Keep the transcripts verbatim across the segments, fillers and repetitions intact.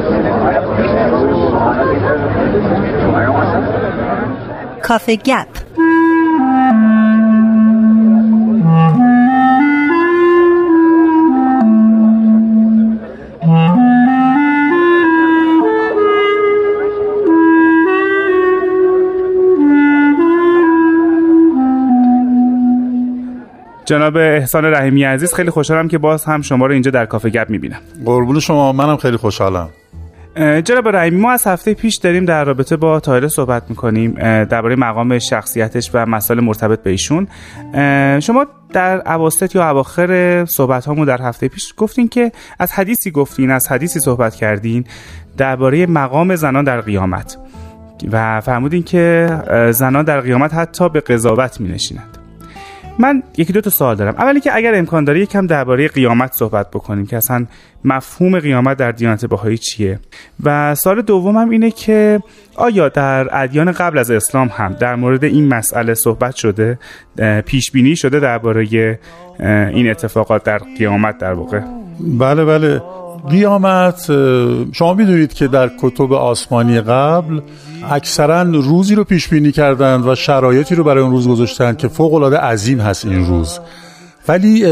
کافه گپ. جناب احسان رحیمی عزیز، خیلی خوشحالم که باز هم شما رو اینجا در کافه گپ می‌بینم. قربون شما، منم خیلی خوشحالم. جناب رحیمی، ما از هفته پیش داریم در رابطه با طاهره صحبت می‌کنیم، درباره مقام شخصیتش و مسائل مرتبط به ایشون. شما در اواسط یا اواخر صحبت‌هامون در هفته پیش گفتین که از حدیثی گفتین، از حدیثی صحبت کردین درباره مقام زنان در قیامت و فرمودین که زنان در قیامت حتی به قضاوت می‌نشینند. من یکی دو تا سوال دارم. اولی که اگر امکان داره یکم درباره قیامت صحبت بکنیم که اصلا مفهوم قیامت در دیانت بهایی چیه، و سوال دومم اینه که آیا در ادیان قبل از اسلام هم در مورد این مسئله صحبت شده، پیش بینی شده درباره این اتفاقات در قیامت در واقع؟ بله بله. قیامت، شما میدونید که در کتب آسمانی قبل اکثرا روزی رو پیش بینی کردند و شرایطی رو برای اون روز گذاشتند که فوق العاده عظیم هست این روز، ولی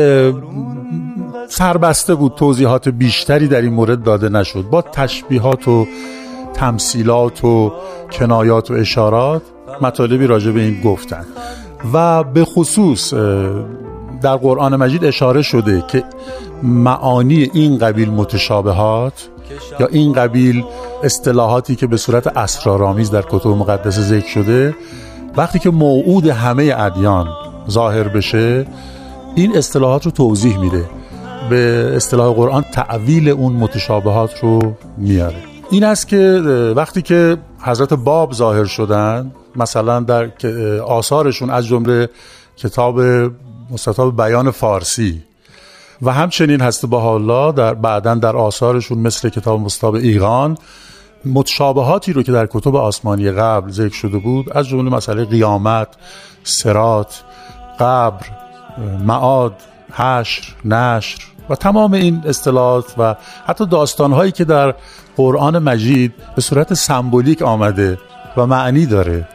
سربسته بود، توضیحات بیشتری در این مورد داده نشد. با تشبیهات و تمثیلات و کنایات و اشارات مطالبی راجع به این گفتند و به خصوص در قرآن مجید اشاره شده که معانی این قبیل متشابهات یا این قبیل اصطلاحاتی که به صورت اسرارآمیز در کتب مقدسه ذکر شده، وقتی که موعود همه ادیان ظاهر بشه این اصطلاحات رو توضیح میده، به اصطلاح قرآن تعویل اون متشابهات رو میاره. این است که وقتی که حضرت باب ظاهر شدن، مثلا در آثارشون از جمله کتاب مستطاب بیان فارسی و همچنین هست بهاءالله در بعداً در آثارشون مثل کتاب مستطاب ایقان، متشابهاتی رو که در کتب آسمانی قبل ذکر شده بود از جمله مسئله قیامت، صراط، قبر، معاد، حشر، نشر و تمام این اصطلاحات و حتی داستان‌هایی که در قرآن مجید به صورت سمبولیک آمده و معنی داره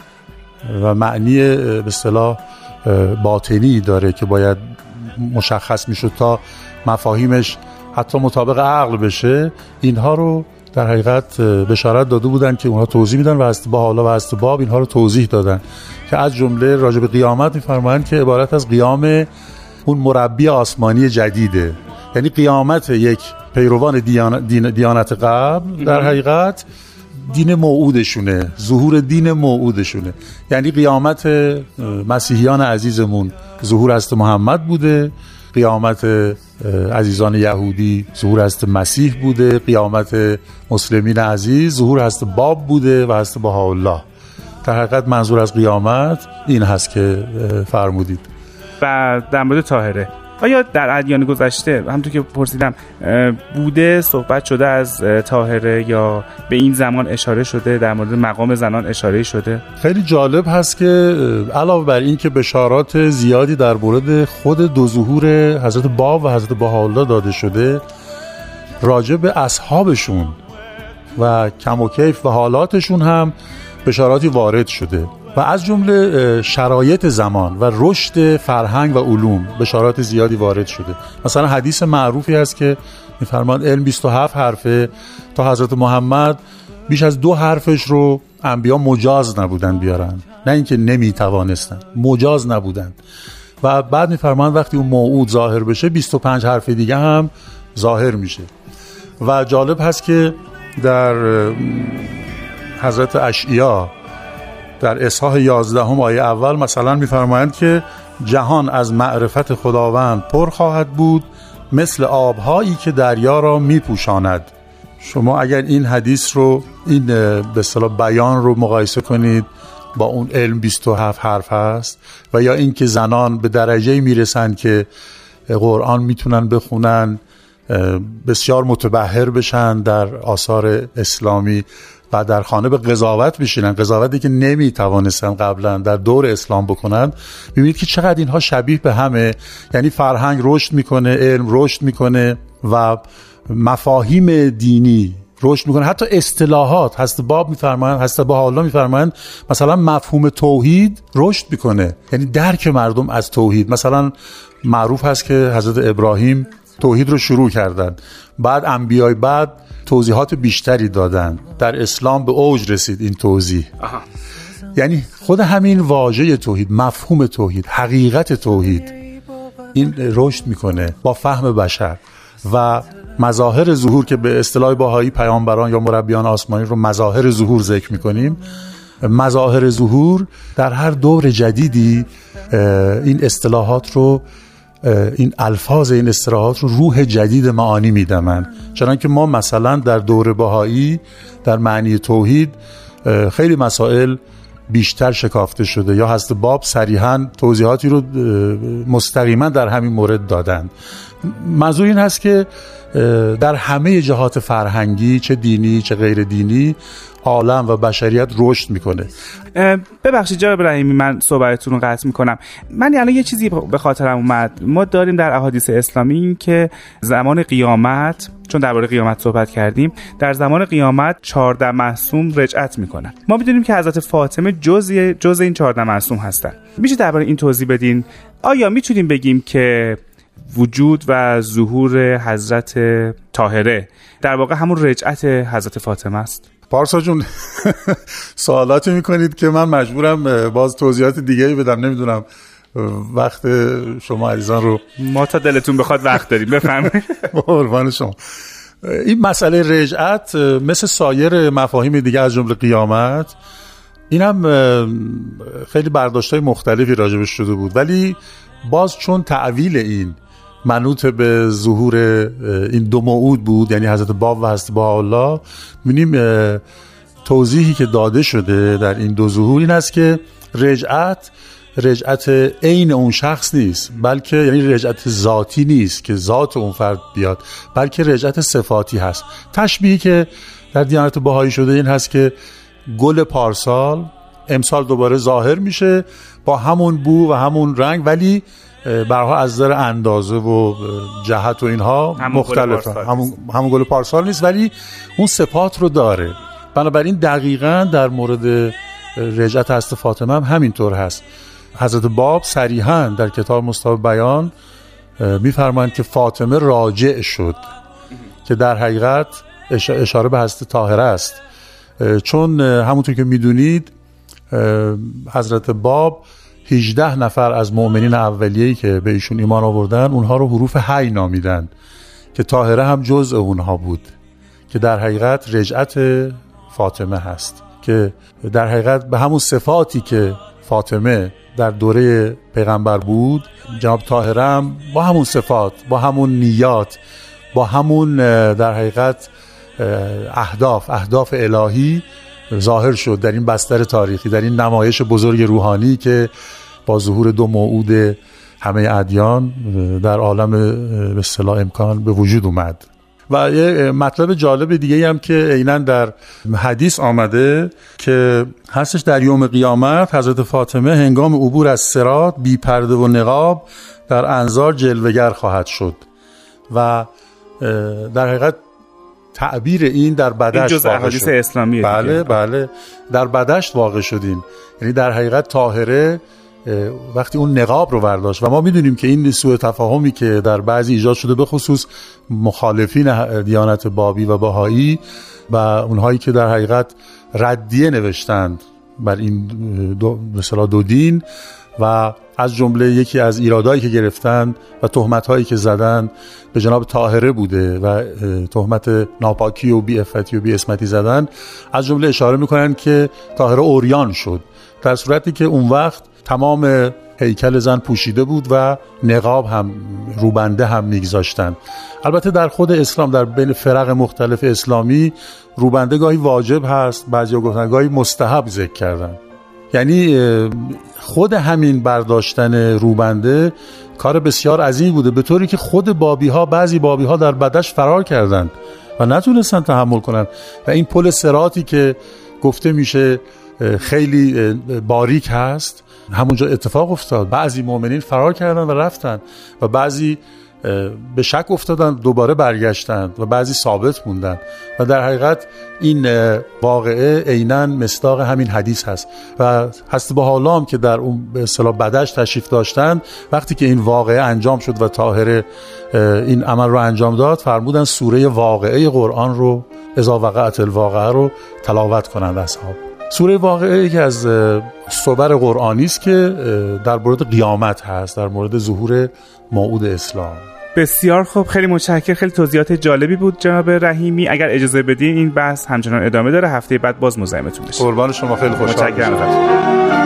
و معنی به اصطلاح باطنی داره که باید مشخص میشد تا مفاهیمش حتی مطابق عقل بشه، اینها رو در حقیقت بشارت داده بودن که اونها توضیح میدن و از بهاءالله و از باب اینها رو توضیح دادن که از جمله راجع به قیامت میفرمایند که عبارت از قیام اون مربی آسمانی جدیده، یعنی قیامت یک پیروان دیان دین دیانت قبل در حقیقت دین موعودشونه، ظهور دین موعودشونه، یعنی قیامت مسیحیان عزیزمون ظهور حضرت محمد بوده، قیامت عزیزان یهودی ظهور حضرت مسیح بوده، قیامت مسلمین عزیز ظهور حضرت باب بوده و حضرت بهاءالله. در حقیقت منظور از قیامت این هست که فرمودید. و در مورد طاهره، آیا در ادیان گذشته همونطور که پرسیدم بوده صحبت شده از طاهره یا به این زمان اشاره شده، در مورد مقام زنان اشاره شده؟ خیلی جالب هست که علاوه بر این که بشارات زیادی در مورد خود دو ظهور حضرت باب و حضرت بهاءالله داده شده، راجع به اصحابشون و کم و کیف و حالاتشون هم بشاراتی وارد شده و از جمله شرایط زمان و رشد فرهنگ و علوم بشارات زیادی وارد شده. مثلا حدیث معروفی هست که می‌فرماند علم بیست و هفت حرفه، تا حضرت محمد بیش از دو حرفش رو انبیا مجاز نبودن بیارن، نه اینکه نمیتوانستن، مجاز نبودن. و بعد می‌فرماند وقتی اون موعود ظاهر بشه بیست و پنج حرف دیگه هم ظاهر میشه. و جالب هست که در حضرت اشعیا در اصحاح یازدهم آیه اول مثلا می‌فرمایند که جهان از معرفت خداوند پر خواهد بود مثل آب‌هایی که دریا را می‌پوشاند. شما اگر این حدیث رو، این به اصطلاح بیان رو مقایسه کنید با اون علم بیست و هفت حرف هست و یا این که زنان به درجه‌ای میرسند که قرآن میتونن بخونن، بسیار متبحر بشن در آثار اسلامی و در خانه به قضاوت بشینن، قضاوتی که نمیتوانستن قبلا در دور اسلام بکنن، میبینید که چقدر اینها شبیه به همه. یعنی فرهنگ رشد میکنه، علم رشد میکنه و مفاهیم دینی رشد میکنه. حتی اصطلاحات حضرت باب میفرمایند، حضرت بهاءالله میفرمایند مثلا مفهوم توحید رشد میکنه، یعنی درک مردم از توحید. مثلا معروف هست که حضرت ابراهیم توحید رو شروع کردن، بعد انبیای بعد توضیحات بیشتری دادن، در اسلام به اوج رسید این توضیح. آها. یعنی خود همین واژه توحید، مفهوم توحید، حقیقت توحید، این رشد میکنه با فهم بشر. و مظاهر ظهور که به اصطلاح بهایی پیامبران یا مربیان آسمانی رو مظاهر ظهور ذکر میکنیم، مظاهر ظهور در هر دور جدیدی این اصطلاحات رو، این الفاظ این اصطلاحات رو روح جدید معانی میدمن. چنانکه ما مثلا در دور بهایی در معنی توحید خیلی مسائل بیشتر شکافته شده، یا حضرت باب صریحاً توضیحاتی رو مستقیما در همین مورد دادن. منظور این هست که در همه جهات فرهنگی، چه دینی چه غیر دینی، عالم و بشریت رشد میکنه. ببخشید جناب رحیمی من صحبتتون رو قطع میکنم. من یعنی یه چیزی به خاطرم اومد. ما داریم در احادیث اسلامی این که زمان قیامت، چون درباره قیامت صحبت کردیم، در زمان قیامت چهارده معصوم رجعت میکنن. ما میدونیم که حضرت فاطمه جزء جزء این چهارده معصوم هستن. میشه درباره این توضیح بدین؟ آیا میتونیم بگیم که وجود و ظهور حضرت طاهره در واقع همون رجعت حضرت فاطمه است؟ پارسا جون سوالاتی میکنید که من مجبورم باز توضیحات دیگه‌ای بدم. نمیدونم وقت شما عزیزان رو. ما تا دلتون بخواد وقت داریم، بفرمایید. قربان شما. این مسئله رجعت مثل سایر مفاهیم دیگه از جمله قیامت، این هم خیلی برداشت‌های مختلفی راجبش شده بود، ولی باز چون تعویل این منوط به ظهور این دو موعود بود، یعنی حضرت باب و حضرت بهاءالله، می‌بینیم توضیحی که داده شده در این دو ظهور این است که رجعت رجعت عین اون شخص نیست، بلکه یعنی رجعت ذاتی نیست که ذات اون فرد بیاد، بلکه رجعت صفاتی هست. تشبیهی که در دیانت بهایی شده این هست که گل پارسال امسال دوباره ظاهر میشه با همون بو و همون رنگ، ولی برها از نظر اندازه و جهت و اینها مختلفه. همون همون گل پارسال نیست ولی اون صفات رو داره. بنابراین دقیقاً در مورد رجعت حضرت فاطمه هم همینطور هست. حضرت باب صریحاً در کتاب مصطفی بیان میفرمایند که فاطمه راجع شد، که در حقیقت اشاره به حضرت طاهره است، چون همونطور که میدونید حضرت باب هجده نفر از مؤمنین اولیه‌ای که به ایشون ایمان آوردن اونها رو حروف حی نامیدن، که طاهره هم جزء اونها بود، که در حقیقت رجعت فاطمه هست، که در حقیقت به همون صفاتی که فاطمه در دوره پیغمبر بود، جناب طاهره هم با همون صفات، با همون نیات، با همون در حقیقت اهداف اهداف الهی ظاهر شد در این بستر تاریخی، در این نمایش بزرگ روحانی که با ظهور دو موعود همه ادیان در عالم به اصطلاح امکان به وجود اومد. و یه مطلب جالب دیگه هم که عیناً در حدیث آمده که هستش، در یوم قیامت حضرت فاطمه هنگام عبور از صراط بی پرده و نقاب در انظار جلوگر خواهد شد. و در حقیقت تعبیر این در بدشت واقع شد. اسلامیه بله دیگه. بله در بدشت واقع شدیم. یعنی در حقیقت طاهره وقتی اون نقاب رو برداشت، و ما میدونیم که این سوء تفاهمی که در بعضی ایجاد شده به خصوص مخالفین دیانت بابی و بهایی و اونهایی که در حقیقت ردیه نوشتند بر این دو مثلا دو دین، و از جمله یکی از ایرادایی که گرفتند و تهمت‌هایی که زدند به جناب طاهره بوده و تهمت ناپاکی و بی‌عفتی و بی‌عصمتی زدند، از جمله اشاره می‌کنن که طاهره عریان شد، در صورتی که اون وقت تمام هیکل زن پوشیده بود و نقاب هم روبنده هم میگذاشتن. البته در خود اسلام در بین فرق مختلف اسلامی روبنده گاهی واجب هست، بعضیا گفتن گاهی مستحب ذکر کردن. یعنی خود همین برداشتن روبنده کار بسیار عظیمی بوده، به طوری که خود بابی ها بعضی بابی ها در بدش فرار کردند و نتونستن تحمل کنن، و این پل صراطی که گفته میشه خیلی باریک هست همونجا اتفاق افتاد، بعضی مؤمنین فرار کردن و رفتن و بعضی به شک افتادن، دوباره برگشتند و بعضی ثابت موندن و در حقیقت این واقعه عیناً مصداق همین حدیث هست. و هست با حالام که در اون به اصطلاح بدش تشریف داشتن، وقتی که این واقعه انجام شد و طاهره این عمل رو انجام داد، فرمودن سوره واقعه قرآن رو، اذا وقعت الواقعه رو تلاوت کنند اصحاب. سوره واقعه یکی از سور قرآنی است که در مورد قیامت هست، در مورد ظهور موعود اسلام. بسیار خوب، خیلی متشکرم، خیلی توضیحات جالبی بود جناب رحیمی. اگر اجازه بدین این بحث همچنان ادامه داره، هفته بعد باز مزاحمتون بشیم. قربان شما، خیلی خوشحال متشکرم.